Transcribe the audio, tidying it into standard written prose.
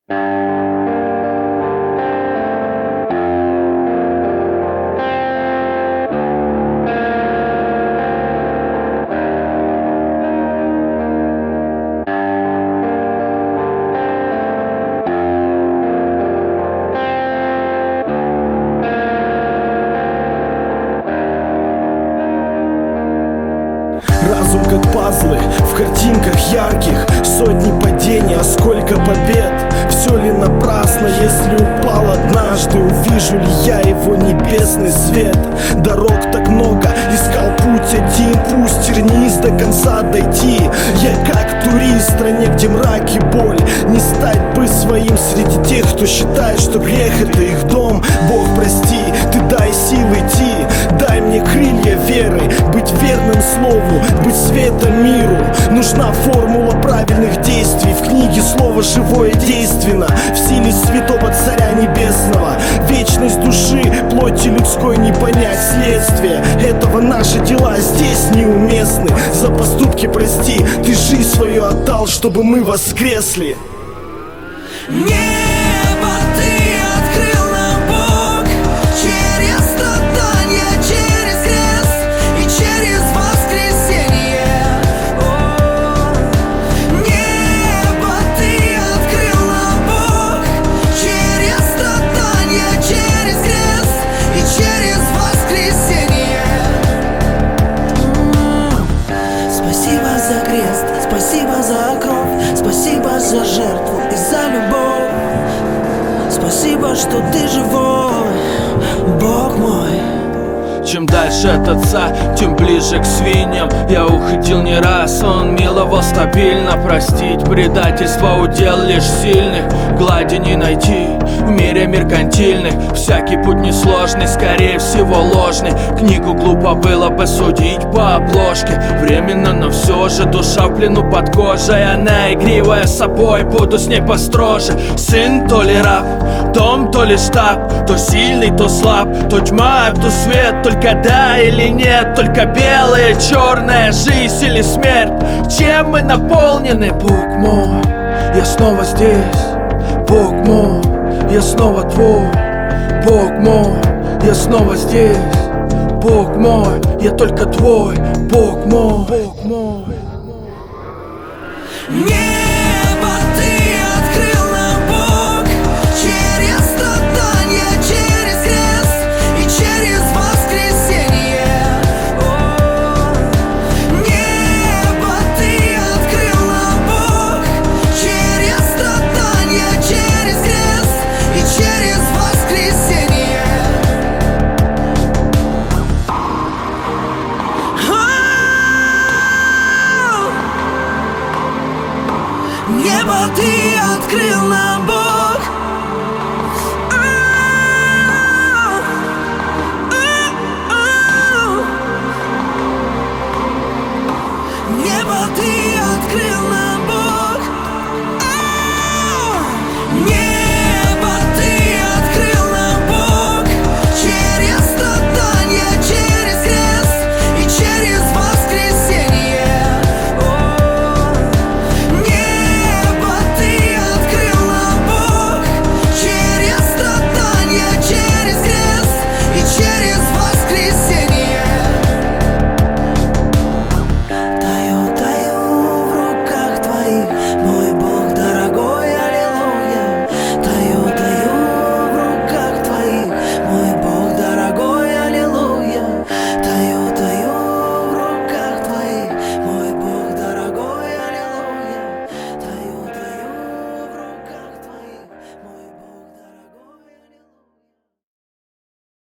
Разум как пазлы в картинках ярких, сотни падений, а сколько побед. Все ли напрасно, если упал однажды? Увижу ли я его небесный свет? Дорог так много, искал путь один, пусть тернист до конца дойти. Я как турист в стране, где мрак и боль. Не стать бы своим среди тех, кто считает, что грех это их дом. Бог, прости, ты дай силы идти, дай мне крылья веры, быть верным слову, быть светом миру. Нужна формула правильных действий. В книге слово живое действенно, в силе святого Царя Небесного. Вечность души, плоти людской не понять следствие этого. Наши дела здесь неуместны. За поступки прости, ты жизнь свою отдал, чтобы мы воскресли. Небо ты открыл нам, Бог, через страдания, через крест и через воскресенье. Небо ты открыл нам, Бог, через страдания, через крест и через воскресенье. Спасибо за крест, спасибо за кровь, спасибо за жертву и за любовь. Спасибо, что ты живой, Бог мой. Чем дальше от отца, тем ближе к свиньям. Я уходил не раз, он миловал стабильно. Простить предательство удел лишь сильных. Глади не найти в мире меркантильных. Всякий путь несложный, скорее всего ложный. Книгу глупо было бы судить по обложке. Временно, но все же душа в плену под кожей. Она игривая с собой, буду с ней построже. Сын то ли раб, дом то ли штаб, то сильный, то слаб, то тьма, то свет. Только да или нет, только белая, черная жизнь или смерть. Чем мы наполнены, Бог мой? Я снова здесь, Бог мой, я снова твой, Бог мой, я снова здесь, Бог мой, я только твой, Бог мой, Бог мой.